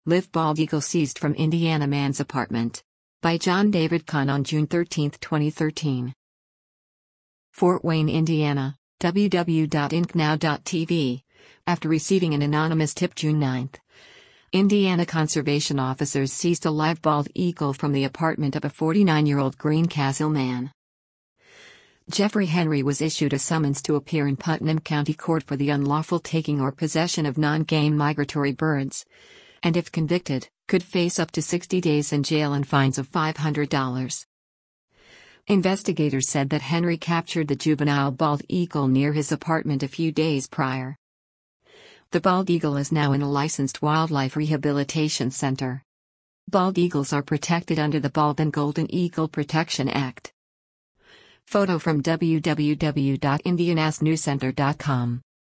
Live bald eagle seized from Indiana man's apartment. By John David Kahn on June 13, 2013. Fort Wayne, Indiana, www.incnow.tv. After receiving an anonymous tip June 9, Indiana conservation officers seized a live bald eagle from the apartment of a 49-year-old Greencastle man. Jeffrey Henry was issued a summons to appear in Putnam County Court for the unlawful taking or possession of non-game migratory birds, and if convicted, could face up to 60 days in jail and fines of $500. Investigators said that Henry captured the juvenile bald eagle near his apartment a few days prior. The bald eagle is now in a licensed wildlife rehabilitation center. Bald eagles are protected under the Bald and Golden Eagle Protection Act. Photo from www.indianasnewscenter.com